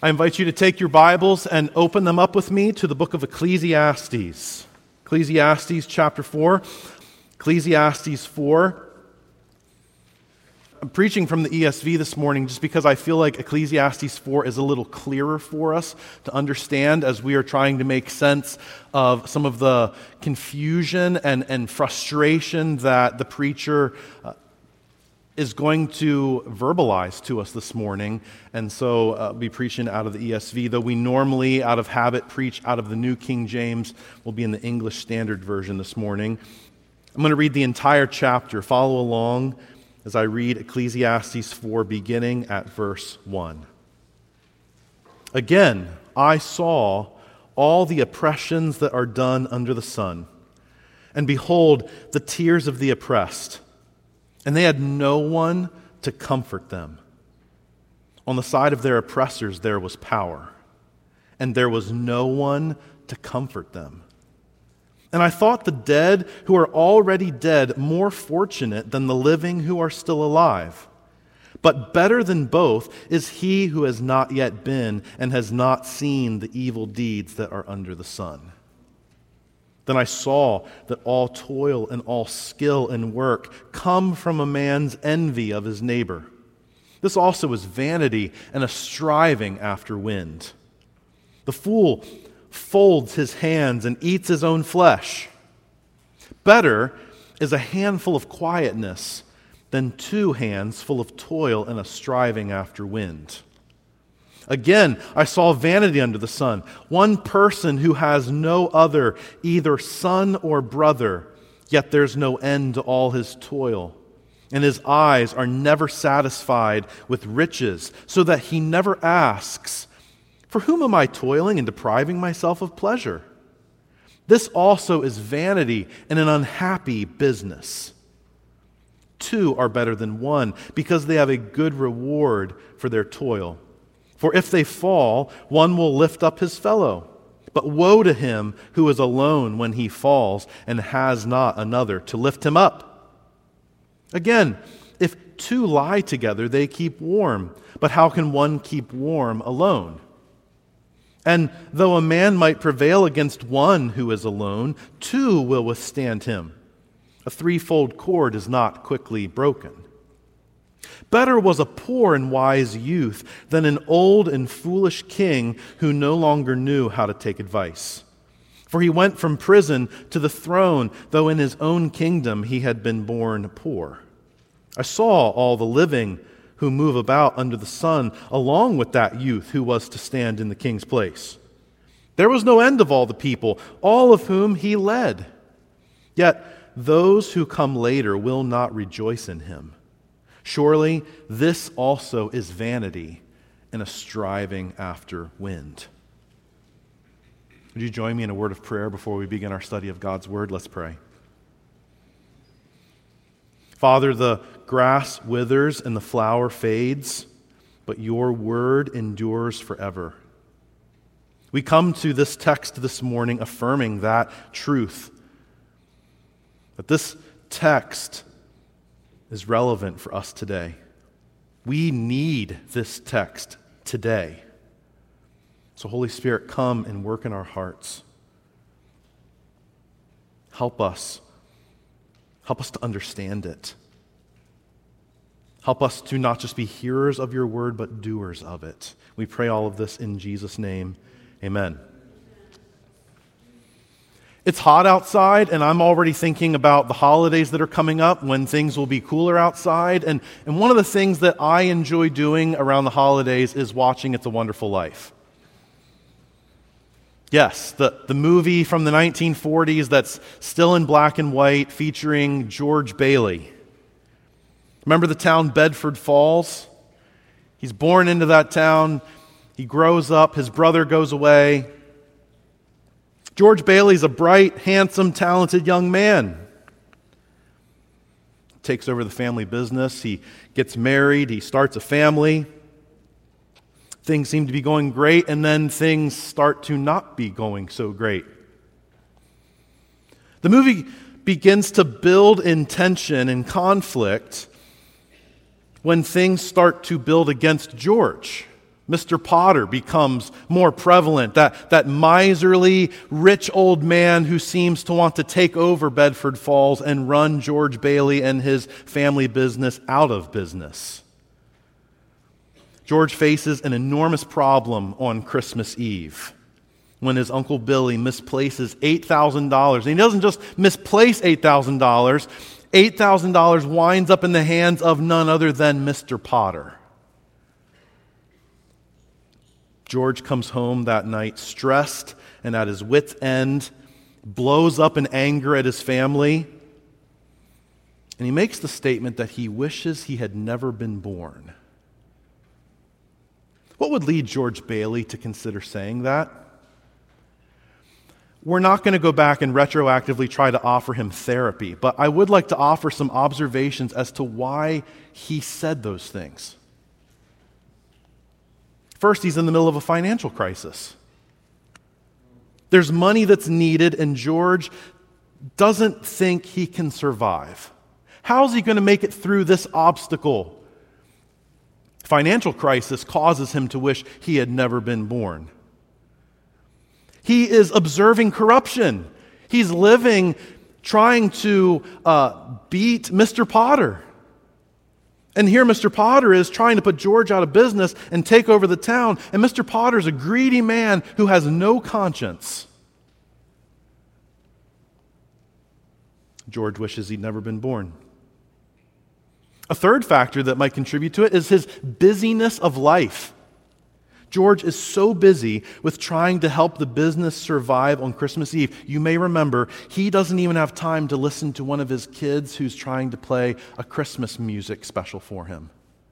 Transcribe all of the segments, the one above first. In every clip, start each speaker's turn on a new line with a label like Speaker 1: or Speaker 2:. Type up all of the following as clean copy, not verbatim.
Speaker 1: I invite you to take your Bibles and open them up with me to the book of Ecclesiastes. Ecclesiastes chapter 4. Ecclesiastes 4. I'm preaching from the ESV this morning just because I feel like Ecclesiastes 4 is a little clearer for us to understand as we are trying to make sense of some of the confusion and frustration that the preacher is going to verbalize to us this morning. And so I'll be preaching out of the ESV, though we normally, out of habit, preach out of the New King James. We'll be in the English Standard Version this morning. I'm going to read the entire chapter. Follow along as I read Ecclesiastes 4, beginning at verse 1. Again, I saw all the oppressions that are done under the sun, and behold, the tears of the oppressed, and they had no one to comfort them. On the side of their oppressors there was power, and there was no one to comfort them. And I thought the dead who are already dead more fortunate than the living who are still alive. But better than both is he who has not yet been and has not seen the evil deeds that are under the sun. Then I saw that all toil and all skill and work come from a man's envy of his neighbor. This also is vanity and a striving after wind. The fool folds his hands and eats his own flesh. Better is a handful of quietness than 2 hands full of toil and a striving after wind. Again, I saw vanity under the sun. One person who has no other, either son or brother, yet there's no end to all his toil. And his eyes are never satisfied with riches, so that he never asks, "For whom am I toiling and depriving myself of pleasure?" This also is vanity and an unhappy business. 2 are better than 1, because they have a good reward for their toil. For if they fall, one will lift up his fellow. But woe to him who is alone when he falls and has not another to lift him up. Again, if 2 lie together, they keep warm. But how can one keep warm alone? And though a man might prevail against one who is alone, 2 will withstand him. A 3-fold cord is not quickly broken. Better was a poor and wise youth than an old and foolish king who no longer knew how to take advice. For he went from prison to the throne, though in his own kingdom he had been born poor. I saw all the living who move about under the sun, along with that youth who was to stand in the king's place. There was no end of all the people, all of whom he led. Yet those who come later will not rejoice in him. Surely this also is vanity and a striving after wind. Would you join me in a word of prayer before we begin our study of God's Word? Let's pray. Father, the grass withers and the flower fades, but your word endures forever. We come to this text this morning affirming that truth, that this text is relevant for us today. We need this text today. So Holy Spirit, come and work in our hearts. Help us. Help us to understand it. Help us to not just be hearers of your word, but doers of it. We pray all of this in Jesus' name. Amen. It's hot outside, and I'm already thinking about the holidays that are coming up when things will be cooler outside. And one of the things that I enjoy doing around the holidays is watching It's a Wonderful Life. Yes, the movie from the 1940s that's still in black and white featuring George Bailey. Remember the town Bedford Falls? He's born into that town. He grows up. His brother goes away. George Bailey's a bright, handsome, talented young man. Takes over the family business. He gets married. He starts a family. Things seem to be going great, and then things start to not be going so great. The movie begins to build in tension and conflict when things start to build against George. Mr. Potter becomes more prevalent, that miserly, rich old man who seems to want to take over Bedford Falls and run George Bailey and his family business out of business. George faces an enormous problem on Christmas Eve when his Uncle Billy misplaces $8,000. And he doesn't just misplace $8,000. $8,000 winds up in the hands of none other than Mr. Potter. George comes home that night stressed and at his wit's end, blows up in anger at his family, and he makes the statement that he wishes he had never been born. What would lead George Bailey to consider saying that? We're not going to go back and retroactively try to offer him therapy, but I would like to offer some observations as to why he said those things. First, he's in the middle of a financial crisis. There's money that's needed, and George doesn't think he can survive. How's he going to make it through this obstacle? Financial crisis causes him to wish he had never been born. He is observing corruption. He's living trying to beat Mr. Potter. And here Mr. Potter is trying to put George out of business and take over the town. And Mr. Potter's a greedy man who has no conscience. George wishes he'd never been born. A third factor that might contribute to it is his busyness of life. George is so busy with trying to help the business survive on Christmas Eve. You may remember, he doesn't even have time to listen to one of his kids who's trying to play a Christmas music special for him.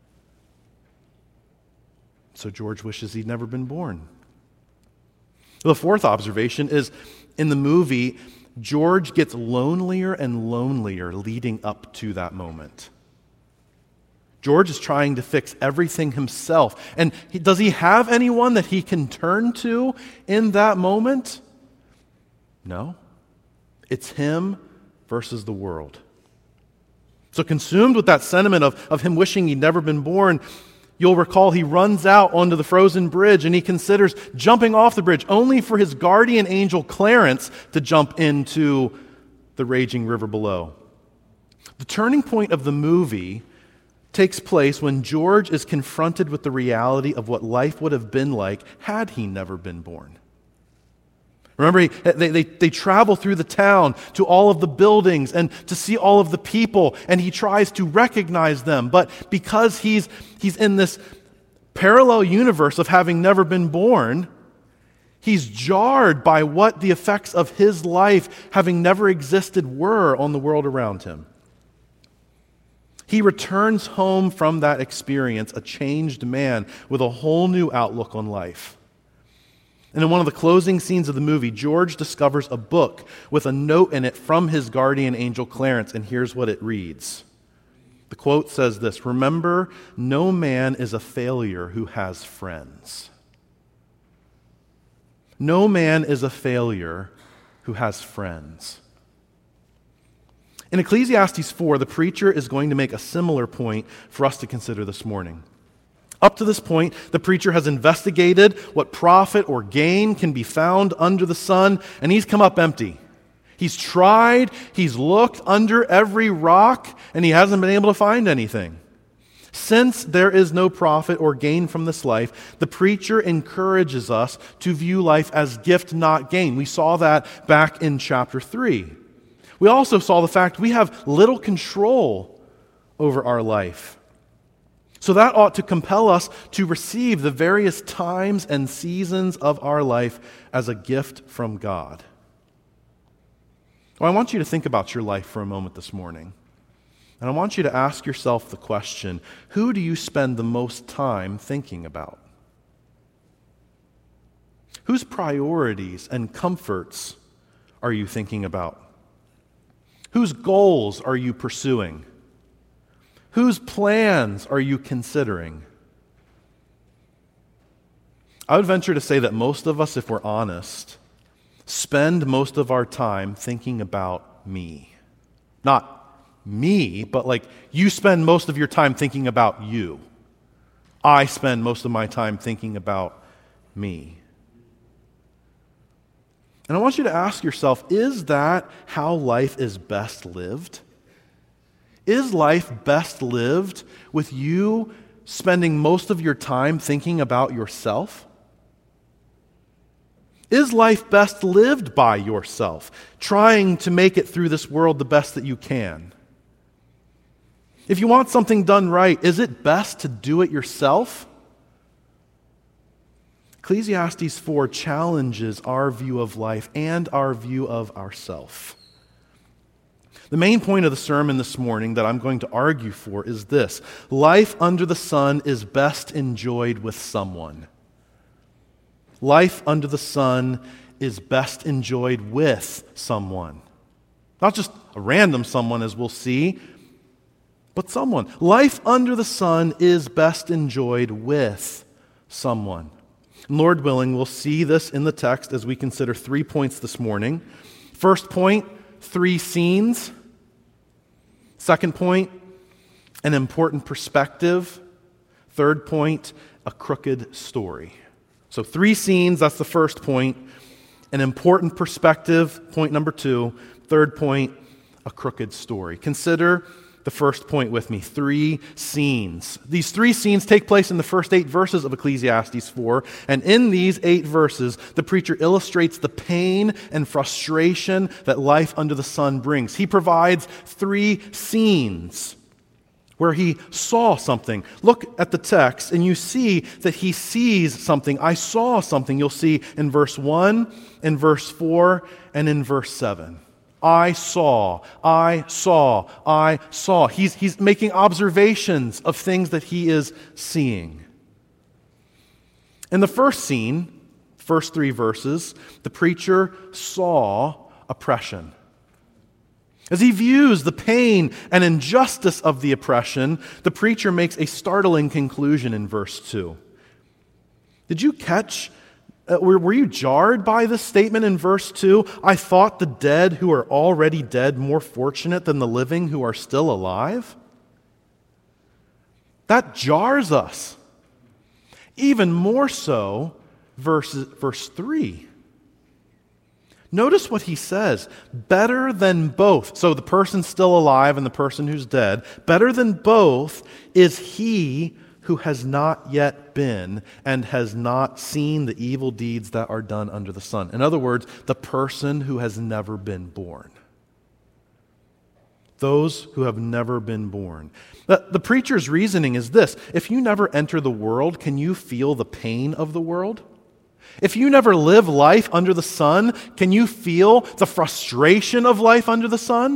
Speaker 1: So George wishes he'd never been born. The fourth observation is, in the movie, George gets lonelier and lonelier leading up to that moment. George is trying to fix everything himself. And does he have anyone that he can turn to in that moment? No. It's him versus the world. So consumed with that sentiment of him wishing he'd never been born, you'll recall he runs out onto the frozen bridge and he considers jumping off the bridge, only for his guardian angel Clarence to jump into the raging river below. The turning point of the movie takes place when George is confronted with the reality of what life would have been like had he never been born. Remember, they travel through the town to all of the buildings and to see all of the people, and he tries to recognize them. But because he's in this parallel universe of having never been born, he's jarred by what the effects of his life having never existed were on the world around him. He returns home from that experience a changed man with a whole new outlook on life. And in one of the closing scenes of the movie, George discovers a book with a note in it from his guardian angel Clarence, and here's what it reads. The quote says this: "Remember, no man is a failure who has friends." No man is a failure who has friends. In Ecclesiastes 4, the preacher is going to make a similar point for us to consider this morning. Up to this point, the preacher has investigated what profit or gain can be found under the sun, and he's come up empty. He's tried, he's looked under every rock, and he hasn't been able to find anything. Since there is no profit or gain from this life, the preacher encourages us to view life as gift, not gain. We saw that back in chapter 3. We also saw the fact we have little control over our life. So that ought to compel us to receive the various times and seasons of our life as a gift from God. Well, I want you to think about your life for a moment this morning. And I want you to ask yourself the question, who do you spend the most time thinking about? Whose priorities and comforts are you thinking about? Whose goals are you pursuing? Whose plans are you considering? I would venture to say that most of us, if we're honest, spend most of our time thinking about me. Not me, but like you spend most of your time thinking about you. I spend most of my time thinking about me. And I want you to ask yourself, is that how life is best lived? Is life best lived with you spending most of your time thinking about yourself? Is life best lived by yourself, trying to make it through this world the best that you can? If you want something done right, is it best to do it yourself? Ecclesiastes 4 challenges our view of life and our view of ourself. The main point of the sermon this morning that I'm going to argue for is this: life under the sun is best enjoyed with someone. Life under the sun is best enjoyed with someone. Not just a random someone, as we'll see, but someone. Life under the sun is best enjoyed with someone. And Lord willing, we'll see this in the text as we consider 3 points this morning. First point, 3 scenes. Second point, an important perspective. Third point, a crooked story. So 3 scenes, that's the first point. An important perspective, point number 2. Third point, a crooked story. Consider the first point with me, 3 scenes. These 3 scenes take place in the first 8 verses of Ecclesiastes 4, and in these 8 verses, the preacher illustrates the pain and frustration that life under the sun brings. He provides 3 scenes where he saw something. Look at the text, and you see that he sees something. I saw something. You'll see in verse 1, in verse 4, and in verse 7. I saw. He's making observations of things that he is seeing. In the first scene, first 3 verses, the preacher saw oppression. As he views the pain and injustice of the oppression, the preacher makes a startling conclusion in verse 2. Did you catch were you jarred by this statement in verse 2? I thought the dead who are already dead more fortunate than the living who are still alive. That jars us. Even more so, verse 3. Notice what he says. Better than both. So the person still alive and the person who's dead. Better than both is he who has not yet been and has not seen the evil deeds that are done under the sun. In other words, the person who has never been born. Those who have never been born. The preacher's reasoning is this: if you never enter the world, can you feel the pain of the world? If you never live life under the sun, can you feel the frustration of life under the sun?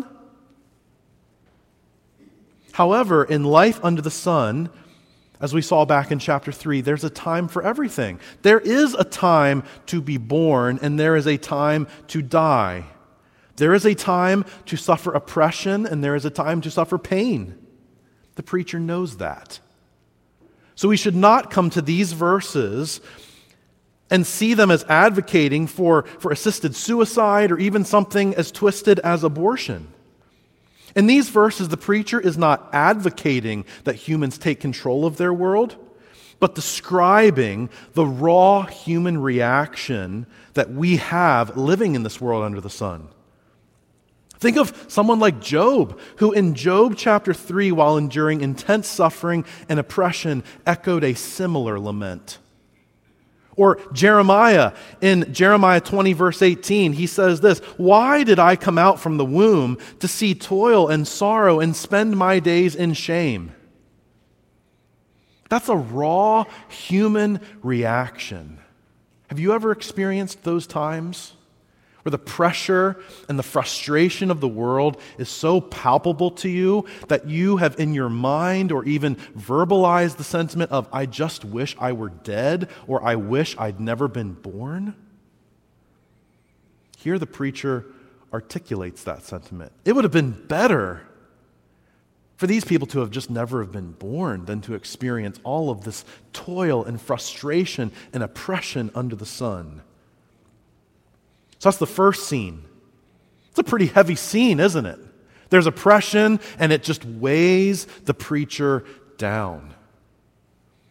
Speaker 1: However, in life under the sun, as we saw back in chapter 3, there's a time for everything. There is a time to be born, and there is a time to die. There is a time to suffer oppression, and there is a time to suffer pain. The preacher knows that. So we should not come to these verses and see them as advocating for assisted suicide or even something as twisted as abortion. In these verses, the preacher is not advocating that humans take control of their world, but describing the raw human reaction that we have living in this world under the sun. Think of someone like Job, who in Job chapter 3, while enduring intense suffering and oppression, echoed a similar lament. Or Jeremiah, in Jeremiah 20, verse 18, he says this: "Why did I come out from the womb to see toil and sorrow and spend my days in shame?" That's a raw human reaction. Have you ever experienced those times where the pressure and the frustration of the world is so palpable to you that you have in your mind or even verbalized the sentiment of, I just wish I were dead, or I wish I'd never been born? Here the preacher articulates that sentiment. It would have been better for these people to have just never have been born than to experience all of this toil and frustration and oppression under the sun. So that's the first scene. It's a pretty heavy scene, isn't it? There's oppression, and it just weighs the preacher down.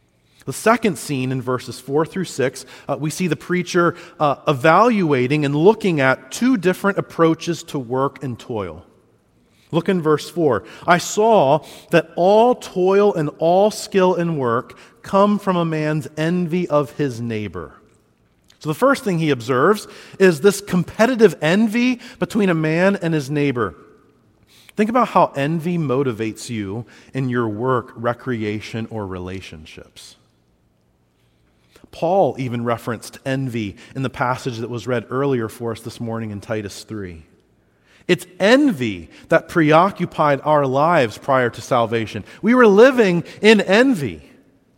Speaker 1: The second scene in verses 4 through 6, we see the preacher evaluating and looking at two different approaches to work and toil. Look in verse 4. I saw that all toil and all skill in work come from a man's envy of his neighbor. So the first thing he observes is this competitive envy between a man and his neighbor. Think about how envy motivates you in your work, recreation, or relationships. Paul even referenced envy in the passage that was read earlier for us this morning in Titus 3. It's envy that preoccupied our lives prior to salvation. We were living in envy.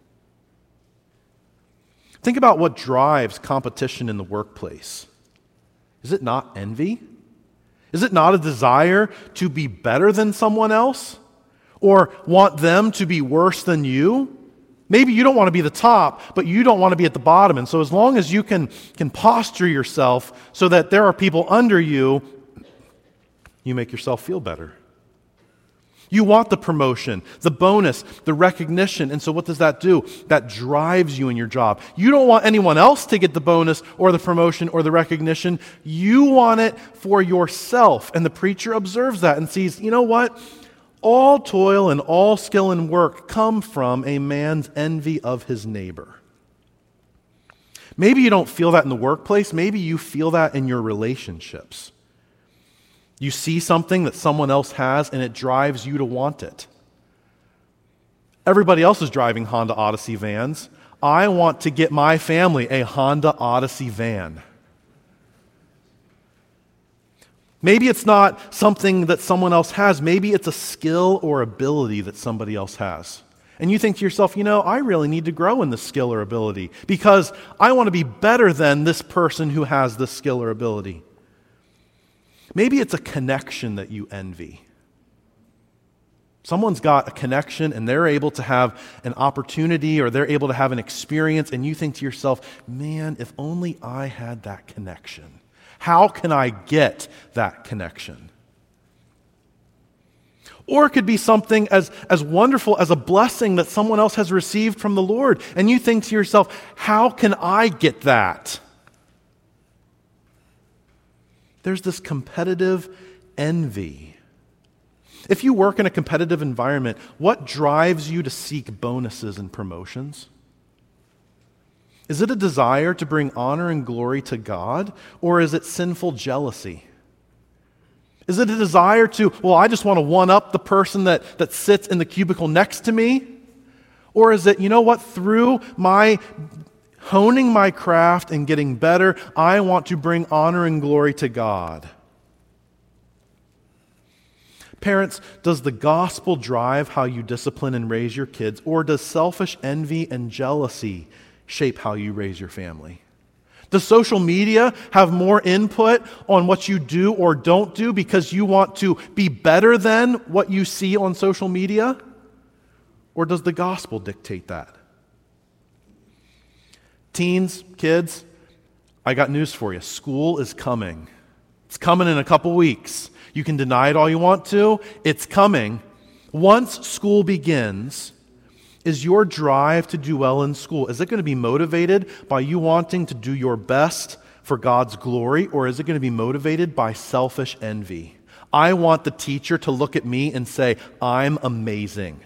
Speaker 1: Think about what drives competition in the workplace. Is it not envy? Is it not a desire to be better than someone else? Or want them to be worse than you? Maybe you don't want to be the top, but you don't want to be at the bottom. And so as long as you can posture yourself so that there are people under you, you make yourself feel better. You want the promotion, the bonus, the recognition. And so what does that do? That drives you in your job. You don't want anyone else to get the bonus or the promotion or the recognition. You want it for yourself. And the preacher observes that and sees, you know what? All toil and all skill and work come from a man's envy of his neighbor. Maybe you don't feel that in the workplace. Maybe you feel that in your relationships. You see something that someone else has and it drives you to want it. Everybody else is driving Honda Odyssey vans. I want to get my family a Honda Odyssey van. Maybe it's not something that someone else has. Maybe it's a skill or ability that somebody else has. And you think to yourself, I really need to grow in this skill or ability because I want to be better than this person who has this skill or ability. Maybe it's a connection that you envy. Someone's got a connection and they're able to have an opportunity or they're able to have an experience and you think to yourself, man, if only I had that connection. How can I get that connection? Or it could be something as wonderful as a blessing that someone else has received from the Lord. And you think to yourself, how can I get that? There's this competitive envy. If you work in a competitive environment, what drives you to seek bonuses and promotions? Is it a desire to bring honor and glory to God, or is it sinful jealousy? Is it a desire to, I just want to one-up the person that sits in the cubicle next to me? Or is it, through my honing my craft and getting better, I want to bring honor and glory to God? Parents, does the gospel drive how you discipline and raise your kids, or does selfish envy and jealousy shape how you raise your family? Does social media have more input on what you do or don't do because you want to be better than what you see on social media? Or does the gospel dictate that? Teens, kids, I got news for you. School is coming. It's coming in a couple weeks. You can deny it all you want to. It's coming. Once school begins, is your drive to do well in school, is it going to be motivated by you wanting to do your best for God's glory, or is it going to be motivated by selfish envy? I want the teacher to look at me and say, I'm amazing.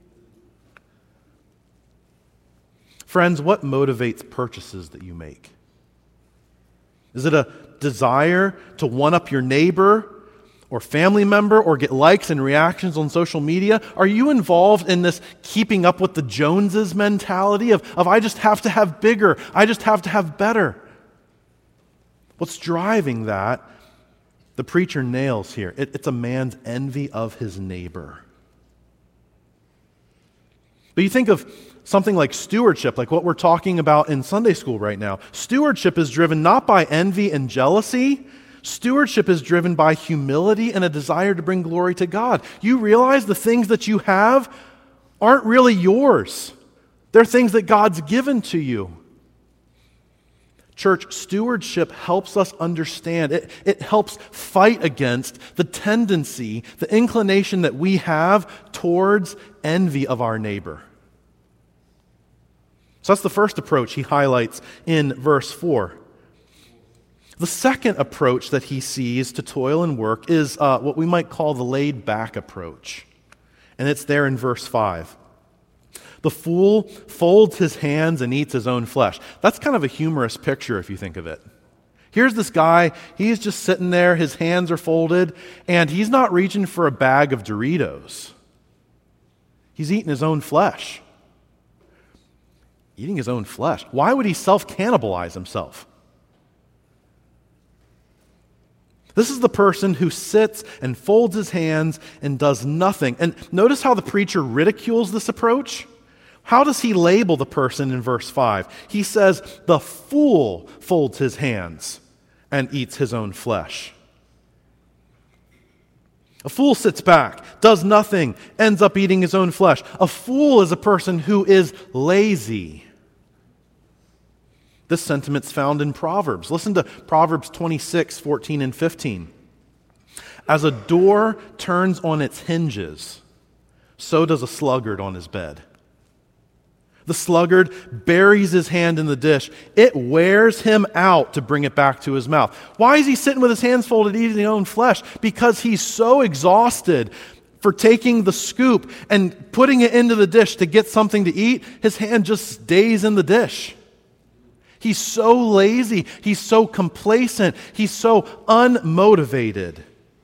Speaker 1: Friends, what motivates purchases that you make? Is it a desire to one-up your neighbor or family member or get likes and reactions on social media? Are you involved in this keeping up with the Joneses mentality of I just have to have bigger, I just have to have better? What's driving that? The preacher nails here. It's a man's envy of his neighbor. But you think of something like stewardship, like what we're talking about in Sunday school right now. Stewardship is driven not by envy and jealousy. Stewardship is driven by humility and a desire to bring glory to God. You realize the things that you have aren't really yours. They're things that God's given to you. Church, stewardship helps us understand. It helps fight against the tendency, the inclination that we have towards envy of our neighbor. So that's the first approach he highlights in verse 4. The second approach that he sees to toil and work is what we might call the laid-back approach. And it's there in verse 5. The fool folds his hands and eats his own flesh. That's kind of a humorous picture if you think of it. Here's this guy, he's just sitting there, his hands are folded, and he's not reaching for a bag of Doritos. He's eating his own flesh. Eating his own flesh. Why would he self-cannibalize himself? This is the person who sits and folds his hands and does nothing. And notice how the preacher ridicules this approach. How does he label the person in verse 5? He says, the fool folds his hands and eats his own flesh. A fool sits back, does nothing, ends up eating his own flesh. A fool is a person who is lazy. This sentiment's found in Proverbs. Listen to Proverbs 26, 14 and 15. As a door turns on its hinges, so does a sluggard on his bed. The sluggard buries his hand in the dish. It wears him out to bring it back to his mouth. Why is he sitting with his hands folded eating his own flesh? Because he's so exhausted for taking the scoop and putting it into the dish to get something to eat, his hand just stays in the dish. He's so lazy. He's so complacent. He's so unmotivated.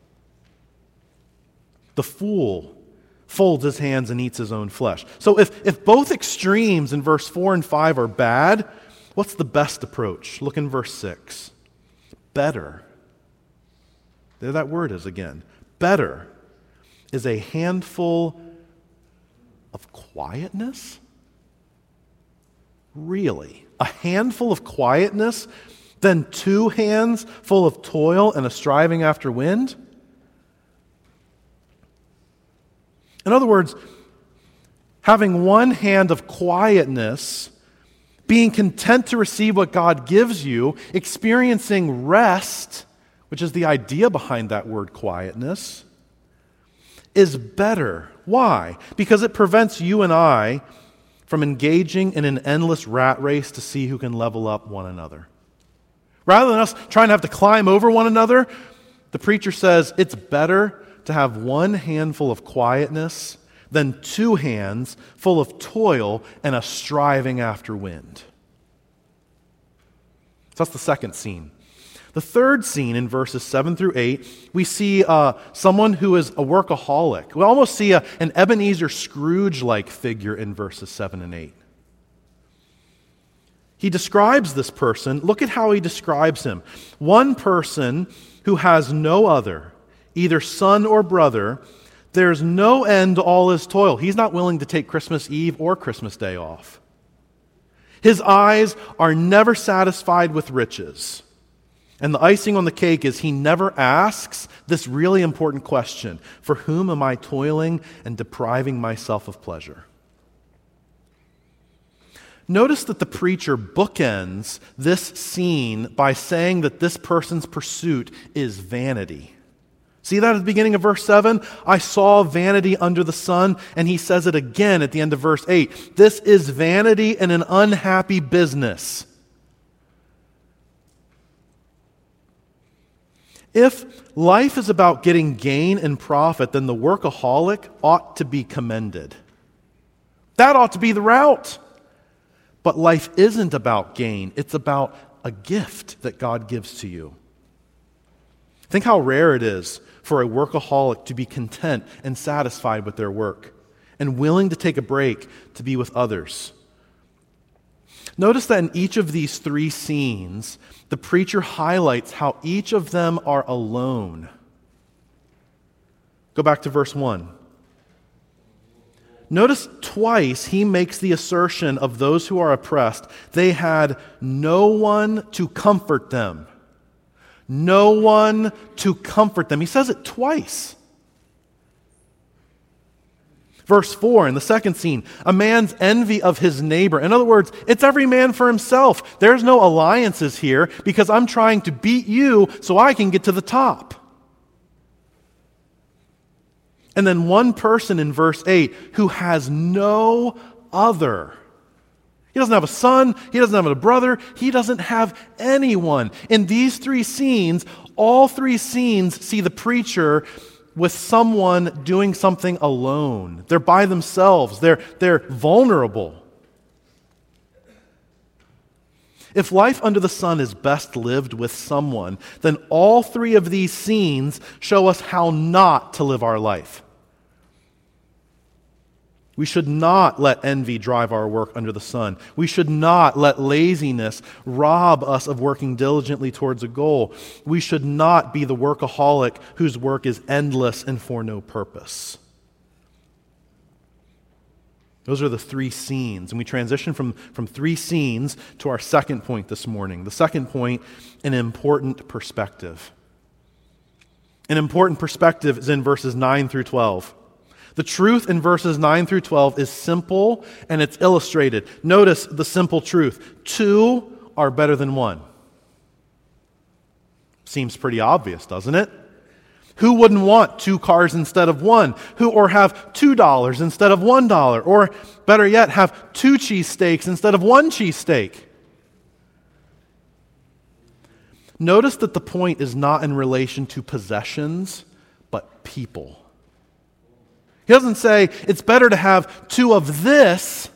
Speaker 1: The fool folds his hands and eats his own flesh. So if both extremes in verse 4 and 5 are bad, what's the best approach? Look in verse 6. Better. There that word is again. Better is a handful of quietness? Really? A handful of quietness than 2 hands full of toil and a striving after wind? In other words, having one hand of quietness, being content to receive what God gives you, experiencing rest, which is the idea behind that word quietness, is better. Why? Because it prevents you and I from engaging in an endless rat race to see who can level up one another. Rather than us trying to have to climb over one another, the preacher says it's better to have one handful of quietness than 2 hands full of toil and a striving after wind. So that's the second scene. The third scene in verses 7 through 8, we see someone who is a workaholic. We almost see an Ebenezer Scrooge-like figure in verses 7 and 8. He describes this person. Look at how he describes him. One person who has no other, either son or brother, there's no end to all his toil. He's not willing to take Christmas Eve or Christmas Day off. His eyes are never satisfied with riches. And the icing on the cake is he never asks this really important question: for whom am I toiling and depriving myself of pleasure? Notice that the preacher bookends this scene by saying that this person's pursuit is vanity. See that at the beginning of verse 7? I saw vanity under the sun, and he says it again at the end of verse 8. This is vanity and an unhappy business. If life is about getting gain and profit, then the workaholic ought to be commended. That ought to be the route. But life isn't about gain. It's about a gift that God gives to you. Think how rare it is for a workaholic to be content and satisfied with their work and willing to take a break to be with others. Notice that in each of these 3 scenes, the preacher highlights how each of them are alone. Go back to verse 1. Notice twice he makes the assertion of those who are oppressed. They had no one to comfort them. No one to comfort them. He says it twice. Verse 4 in the second scene, a man's envy of his neighbor. In other words, it's every man for himself. There's no alliances here because I'm trying to beat you so I can get to the top. And then one person in verse 8 who has no other. He doesn't have a son. He doesn't have a brother. He doesn't have anyone. In these three scenes, all three scenes see the preacher with someone doing something alone. They're by themselves. They're vulnerable. If life under the sun is best lived with someone, then all three of these scenes show us how not to live our life. We should not let envy drive our work under the sun. We should not let laziness rob us of working diligently towards a goal. We should not be the workaholic whose work is endless and for no purpose. Those are the three scenes. And we transition from three scenes to our second point this morning. The second point, an important perspective. An important perspective is in verses 9 through 12. The truth in verses 9 through 12 is simple and it's illustrated. Notice the simple truth. Two are better than one. Seems pretty obvious, doesn't it? Who wouldn't want two cars instead of one? Or have $2 instead of $1? Or better yet, have two cheesesteaks instead of one cheesesteak? Notice that the point is not in relation to possessions, but people. He doesn't say it's better to have two of this.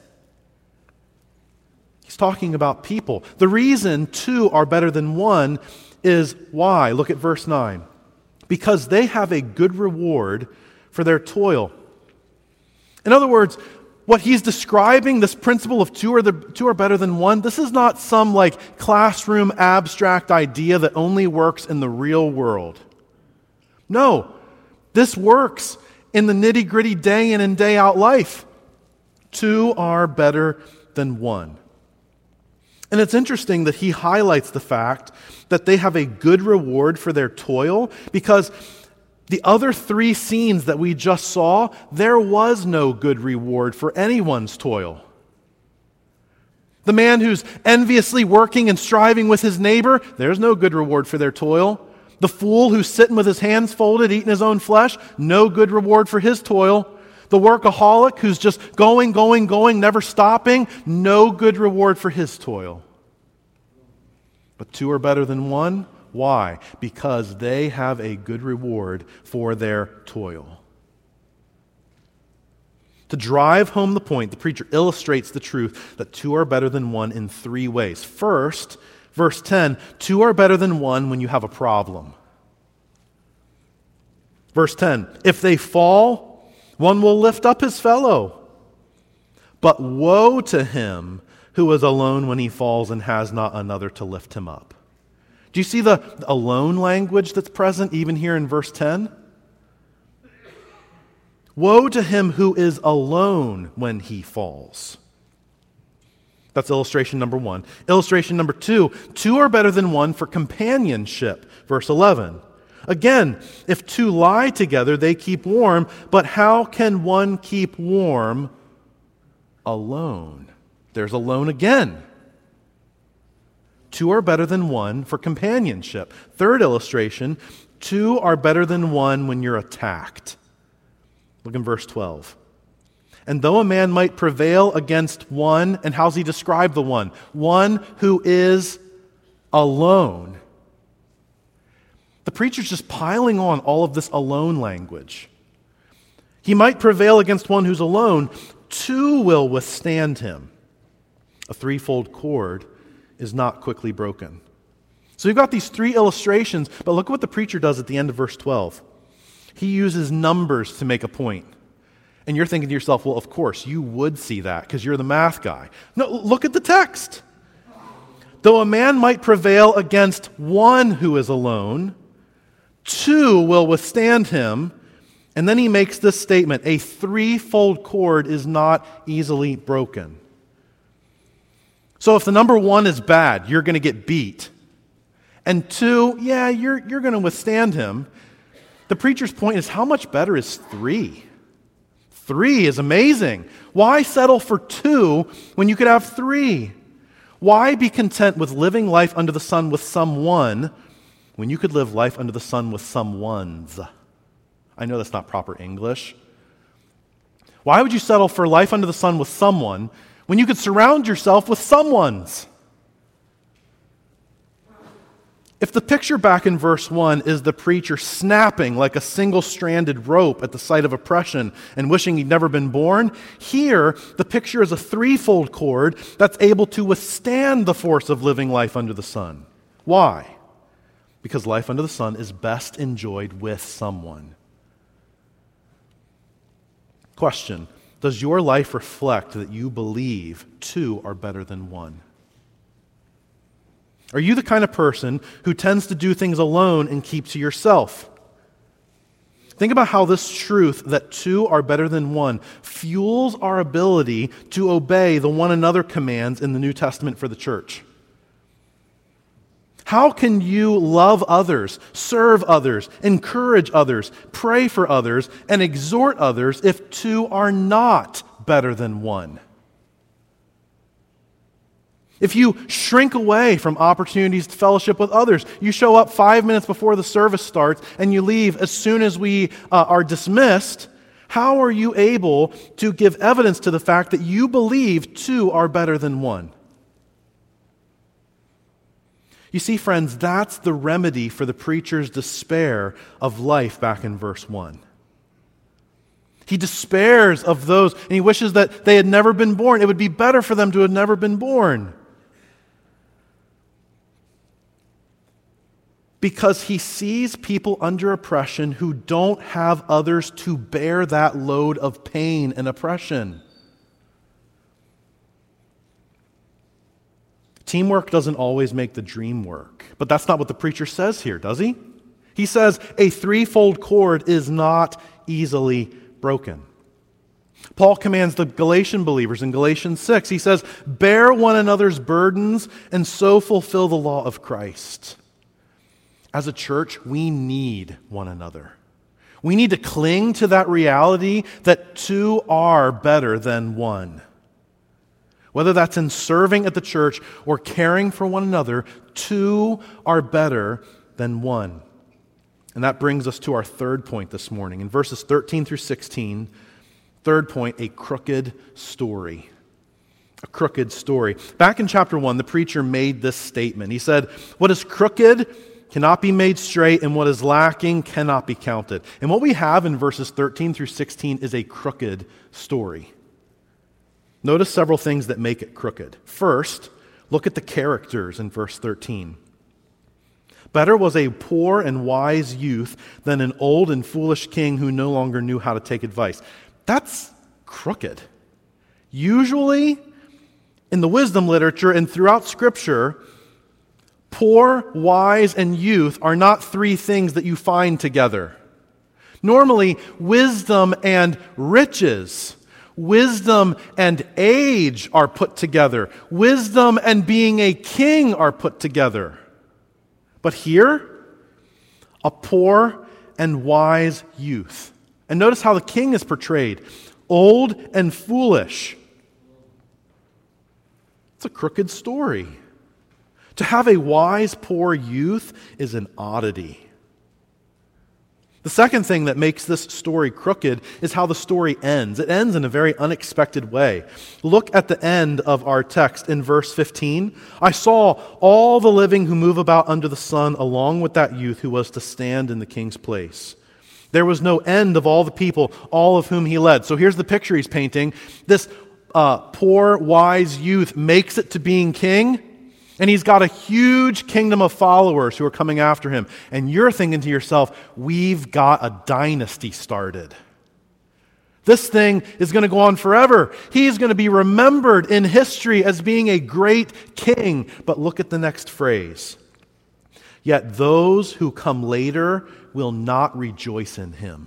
Speaker 1: He's talking about people. The reason two are better than one is why? Look at verse 9. Because they have a good reward for their toil. In other words, what he's describing, this principle of two are better than one, this is not some like classroom abstract idea that only works in the real world. No, this works in the nitty-gritty day in and day out life. Two are better than one. And it's interesting that he highlights the fact that they have a good reward for their toil, because the other three scenes that we just saw, there was no good reward for anyone's toil. The man who's enviously working and striving with his neighbor, there's no good reward for their toil. The fool who's sitting with his hands folded, eating his own flesh, no good reward for his toil. The workaholic who's just going, never stopping, no good reward for his toil. But two are better than one. Why? Because they have a good reward for their toil. To drive home the point, the preacher illustrates the truth that two are better than one in three ways. First, verse 10, two are better than one when you have a problem. Verse 10, if they fall, one will lift up his fellow. But woe to him who is alone when he falls and has not another to lift him up. Do you see the alone language that's present even here in verse 10? Woe to him who is alone when he falls. That's illustration number one. Illustration number two, two are better than one for companionship. Verse 11. Again, if two lie together, they keep warm, but how can one keep warm alone? There's alone again. Two are better than one for companionship. Third illustration, two are better than one when you're attacked. Look in verse 12. And though a man might prevail against one, and how's he describe the one? One who is alone. The preacher's just piling on all of this alone language. He might prevail against one who's alone. Two will withstand him. A threefold cord is not quickly broken. So you've got these three illustrations, but look what the preacher does at the end of verse 12. He uses numbers to make a point. And you're thinking to yourself, well, of course, you would see that because you're the math guy. No, look at the text. Though a man might prevail against one who is alone, two will withstand him. And then he makes this statement, a threefold cord is not easily broken. So if the number one is bad, you're going to get beat. And two, yeah, you're going to withstand him. The preacher's point is, how much better is three? Three is amazing. Why settle for two when you could have three? Why be content with living life under the sun with someone when you could live life under the sun with someones? I know that's not proper English. Why would you settle for life under the sun with someone when you could surround yourself with someone's? If the picture back in verse 1 is the preacher snapping like a single-stranded rope at the sight of oppression and wishing he'd never been born, here the picture is a threefold cord that's able to withstand the force of living life under the sun. Why? Because life under the sun is best enjoyed with someone. Question: does your life reflect that you believe two are better than one? Are you the kind of person who tends to do things alone and keep to yourself? Think about how this truth that two are better than one fuels our ability to obey the one another commands in the New Testament for the church. How can you love others, serve others, encourage others, pray for others, and exhort others if two are not better than one? If you shrink away from opportunities to fellowship with others, you show up 5 minutes before the service starts and you leave as soon as we are dismissed, how are you able to give evidence to the fact that you believe two are better than one? You see, friends, that's the remedy for the preacher's despair of life back in verse 1. He despairs of those, and he wishes that they had never been born. It would be better for them to have never been born. Because he sees people under oppression who don't have others to bear that load of pain and oppression. Teamwork doesn't always make the dream work, but that's not what the preacher says here, does he? He says a threefold cord is not easily broken. Paul commands the Galatian believers in Galatians 6. He says, "Bear one another's burdens and so fulfill the law of Christ." As a church, we need one another. We need to cling to that reality that two are better than one. Whether that's in serving at the church or caring for one another, two are better than one. And that brings us to our third point this morning. In verses 13 through 16, third point, a crooked story. A crooked story. Back in chapter 1, the preacher made this statement. He said, "What is crooked cannot be made straight, and what is lacking cannot be counted." And what we have in verses 13 through 16 is a crooked story. Notice several things that make it crooked. First, look at the characters in verse 13. "Better was a poor and wise youth than an old and foolish king who no longer knew how to take advice." That's crooked. Usually, in the wisdom literature and throughout Scripture, poor, wise, and youth are not three things that you find together. Normally, wisdom and riches, wisdom and age are put together. Wisdom and being a king are put together. But here, a poor and wise youth. And notice how the king is portrayed. Old and foolish. It's a crooked story. To have a wise, poor youth is an oddity. The second thing that makes this story crooked is how the story ends. It ends in a very unexpected way. Look at the end of our text in verse 15. "I saw all the living who move about under the sun along with that youth who was to stand in the king's place. There was no end of all the people, all of whom he led." So here's the picture he's painting. This poor, wise youth makes it to being king, and he's got a huge kingdom of followers who are coming after him. And you're thinking to yourself, we've got a dynasty started. This thing is going to go on forever. He's going to be remembered in history as being a great king. But look at the next phrase. "Yet those who come later will not rejoice in him."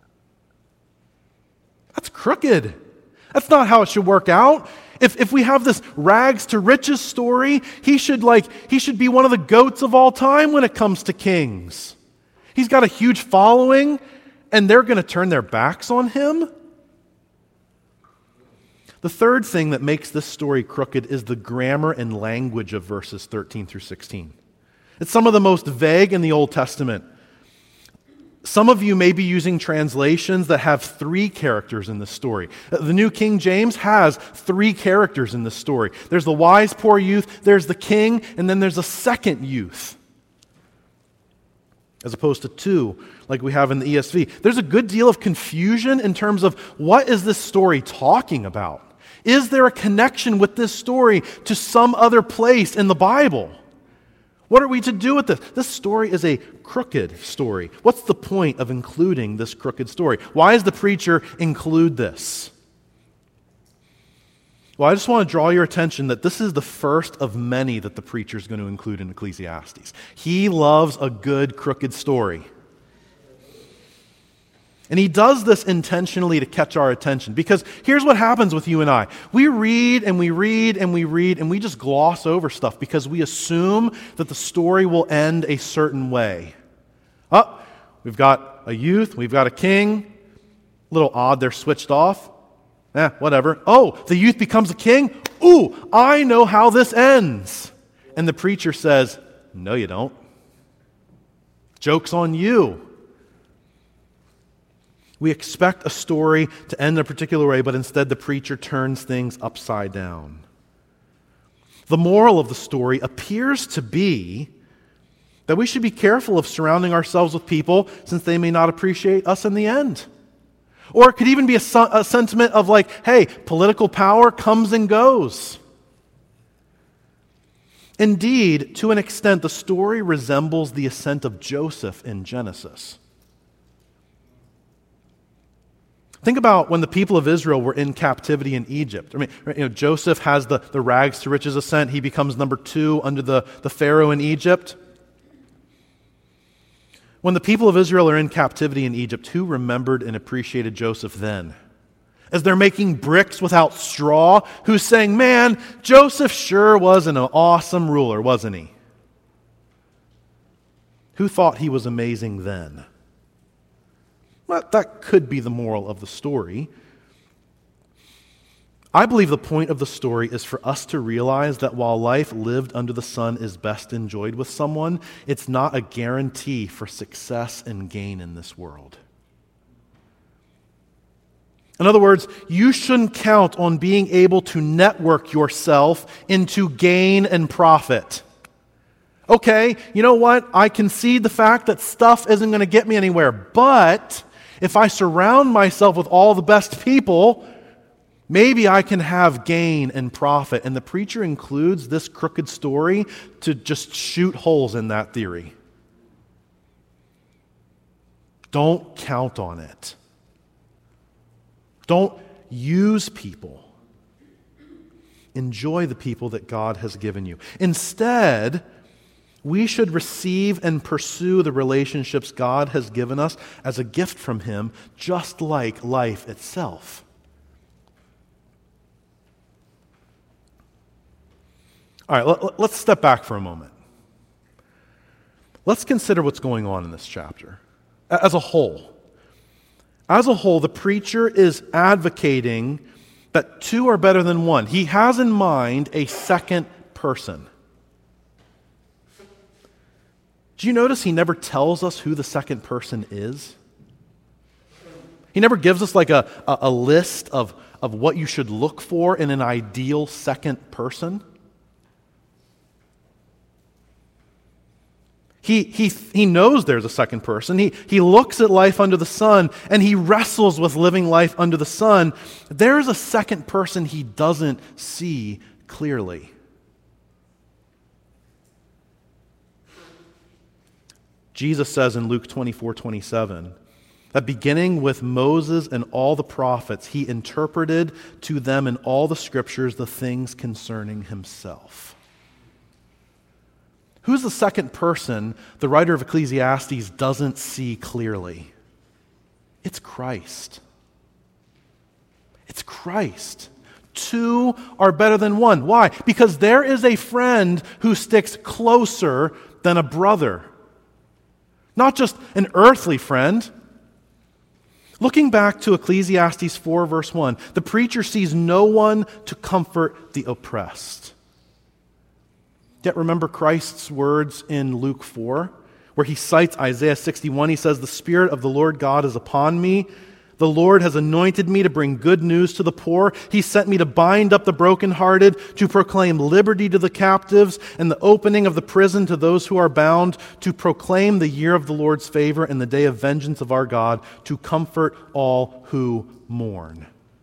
Speaker 1: That's crooked. That's not how it should work out. If we have this rags to riches story, he should be one of the goats of all time when it comes to kings. He's got a huge following, and they're going to turn their backs on him. The third thing that makes this story crooked is the grammar and language of verses 13 through 16. It's some of the most vague in the Old Testament. Some of you may be using translations that have 3 characters in this story. The New King James has 3 characters in this story. There's the wise poor youth, there's the king, and then there's a second youth, as opposed to 2, like we have in the ESV. There's a good deal of confusion in terms of what is this story talking about? Is there a connection with this story to some other place in the Bible? What are we to do with this? This story is a crooked story. What's the point of including this crooked story? Why does the preacher include this? Well, I just want to draw your attention that this is the first of many that the preacher is going to include in Ecclesiastes. He loves a good crooked story. And he does this intentionally to catch our attention. Because here's what happens with you and I. We read and we read and we read and we just gloss over stuff because we assume that the story will end a certain way. Oh, we've got a youth, we've got a king. A little odd they're switched off. Whatever. Oh, the youth becomes a king? Ooh, I know how this ends. And the preacher says, no you don't. Joke's on you. We expect a story to end a particular way, but instead the preacher turns things upside down. The moral of the story appears to be that we should be careful of surrounding ourselves with people since they may not appreciate us in the end. Or it could even be a sentiment of like, hey, political power comes and goes. Indeed, to an extent, the story resembles the ascent of Joseph in Genesis. Think about when the people of Israel were in captivity in Egypt. Joseph has the rags to riches ascent. He becomes number 2 under the Pharaoh in Egypt. When the people of Israel are in captivity in Egypt, who remembered and appreciated Joseph then? As they're making bricks without straw, who's saying, man, Joseph sure was an awesome ruler, wasn't he? Who thought he was amazing then? Well, that could be the moral of the story. I believe the point of the story is for us to realize that while life lived under the sun is best enjoyed with someone, it's not a guarantee for success and gain in this world. In other words, you shouldn't count on being able to network yourself into gain and profit. Okay, you know what? I concede the fact that stuff isn't going to get me anywhere, but if I surround myself with all the best people, maybe I can have gain and profit. And the preacher includes this crooked story to just shoot holes in that theory. Don't count on it. Don't use people. Enjoy the people that God has given you. Instead, we should receive and pursue the relationships God has given us as a gift from Him, just like life itself. All right, let's step back for a moment. Let's consider what's going on in this chapter as a whole. As a whole, the preacher is advocating that 2 are better than 1. He has in mind a second person. Do you notice he never tells us who the second person is? He never gives us like a list of what you should look for in an ideal second person. He knows there's a second person. He looks at life under the sun and he wrestles with living life under the sun. There's a second person he doesn't see clearly. Jesus says in Luke 24:27 that beginning with Moses and all the prophets, he interpreted to them in all the scriptures the things concerning himself. Who's the second person the writer of Ecclesiastes doesn't see clearly? It's Christ. It's Christ. 2 are better than 1. Why? Because there is a friend who sticks closer than a brother. Not just an earthly friend. Looking back to Ecclesiastes 4 verse 1, the preacher sees no one to comfort the oppressed. Yet remember Christ's words in Luke 4 where he cites Isaiah 61. He says, "The Spirit of the Lord God is upon me. The Lord has anointed me to bring good news to the poor. He sent me to bind up the brokenhearted, to proclaim liberty to the captives, and the opening of the prison to those who are bound, to proclaim the year of the Lord's favor and the day of vengeance of our God, to comfort all who mourn."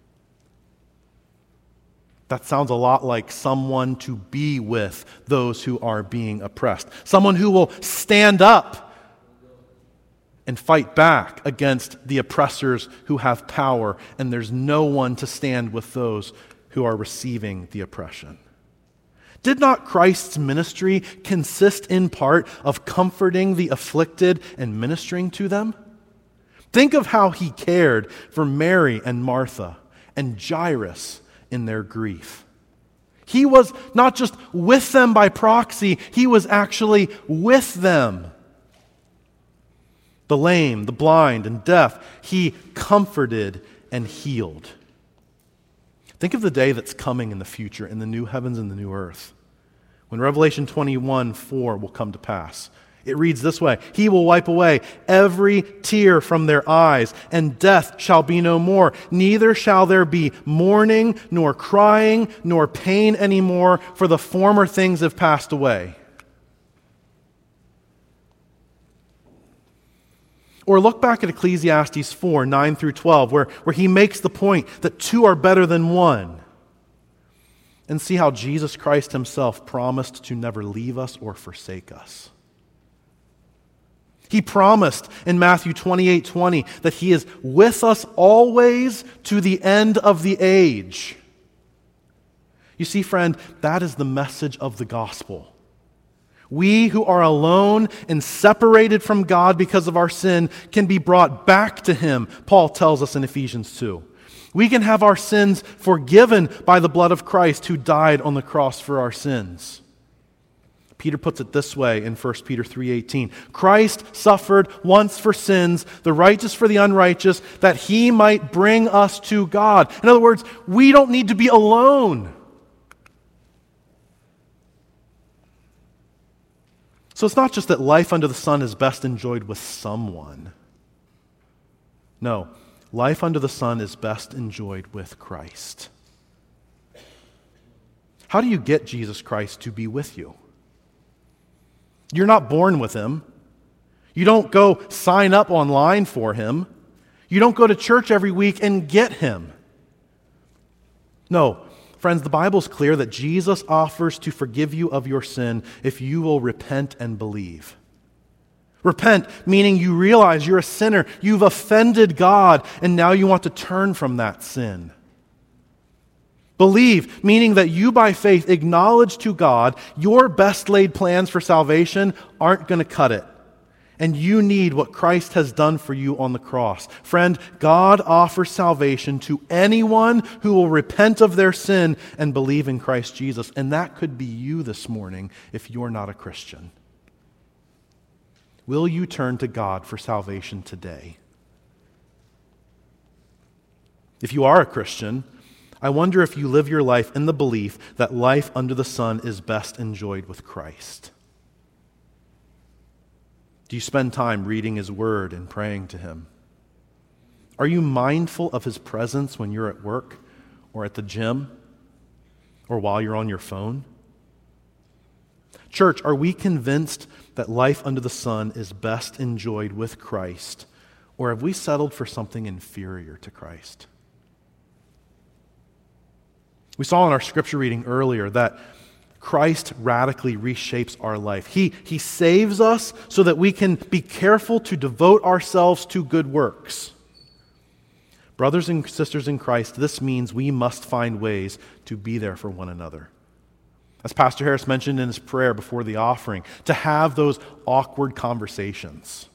Speaker 1: That sounds a lot like someone to be with those who are being oppressed. Someone who will stand up and fight back against the oppressors who have power, and there's no one to stand with those who are receiving the oppression. Did not Christ's ministry consist in part of comforting the afflicted and ministering to them? Think of how he cared for Mary and Martha and Jairus in their grief. He was not just with them by proxy, he was actually with them. The lame, the blind, and deaf, he comforted and healed. Think of the day that's coming in the future, in the new heavens and the new earth, when Revelation 21:4 will come to pass. It reads this way: "He will wipe away every tear from their eyes, and death shall be no more. Neither shall there be mourning, nor crying, nor pain anymore, for the former things have passed away." Or look back at Ecclesiastes 4:9-12, where he makes the point that two are better than one. And see how Jesus Christ himself promised to never leave us or forsake us. He promised in Matthew 28:20 that he is with us always to the end of the age. You see, friend, that is the message of the gospel. We who are alone and separated from God because of our sin can be brought back to him, Paul tells us in Ephesians 2. We can have our sins forgiven by the blood of Christ who died on the cross for our sins. Peter puts it this way in 1 Peter 3:18. "Christ suffered once for sins, the righteous for the unrighteous, that he might bring us to God." In other words, we don't need to be alone. So it's not just that life under the sun is best enjoyed with someone. No, life under the sun is best enjoyed with Christ. How do you get Jesus Christ to be with you? You're not born with him. You don't go sign up online for him. You don't go to church every week and get him. No, friends, the Bible's clear that Jesus offers to forgive you of your sin if you will repent and believe. Repent, meaning you realize you're a sinner, you've offended God, and now you want to turn from that sin. Believe, meaning that you by faith acknowledge to God your best laid plans for salvation aren't going to cut it. And you need what Christ has done for you on the cross. Friend, God offers salvation to anyone who will repent of their sin and believe in Christ Jesus. And that could be you this morning if you're not a Christian. Will you turn to God for salvation today? If you are a Christian, I wonder if you live your life in the belief that life under the sun is best enjoyed with Christ. Do you spend time reading his word and praying to him? Are you mindful of his presence when you're at work or at the gym or while you're on your phone? Church, are we convinced that life under the sun is best enjoyed with Christ, or have we settled for something inferior to Christ? We saw in our scripture reading earlier that Christ radically reshapes our life. He saves us so that we can be careful to devote ourselves to good works. Brothers and sisters in Christ, this means we must find ways to be there for one another. As Pastor Harris mentioned in his prayer before the offering, to have those awkward conversations.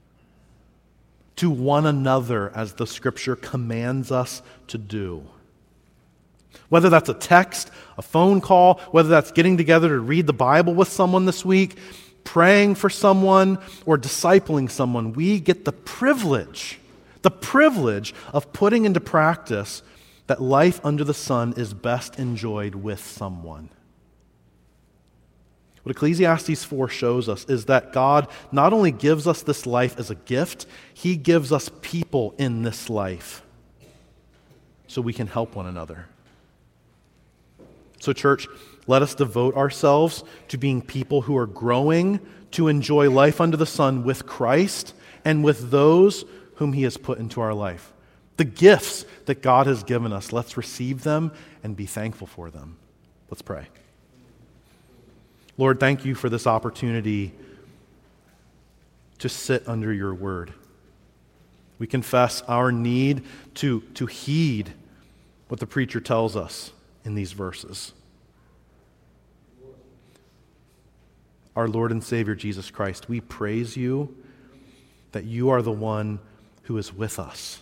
Speaker 1: To one another, as the scripture commands us to do. Whether that's a text, a phone call, whether that's getting together to read the Bible with someone this week, praying for someone, or discipling someone, we get the privilege of putting into practice that life under the sun is best enjoyed with someone. What Ecclesiastes 4 shows us is that God not only gives us this life as a gift, He gives us people in this life so we can help one another. So, church, let us devote ourselves to being people who are growing to enjoy life under the sun with Christ and with those whom He has put into our life. The gifts that God has given us, let's receive them and be thankful for them. Let's pray. Lord, thank you for this opportunity to sit under your word. We confess our need to heed what the preacher tells us in these verses. Our Lord and Savior Jesus Christ, we praise you that you are the one who is with us.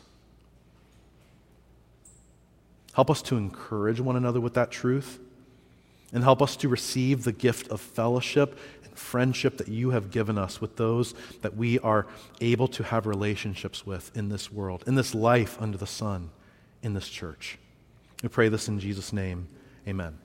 Speaker 1: Help us to encourage one another with that truth, and help us to receive the gift of fellowship and friendship that you have given us with those that we are able to have relationships with in this world, in this life under the sun, in this church. We pray this in Jesus' name. Amen.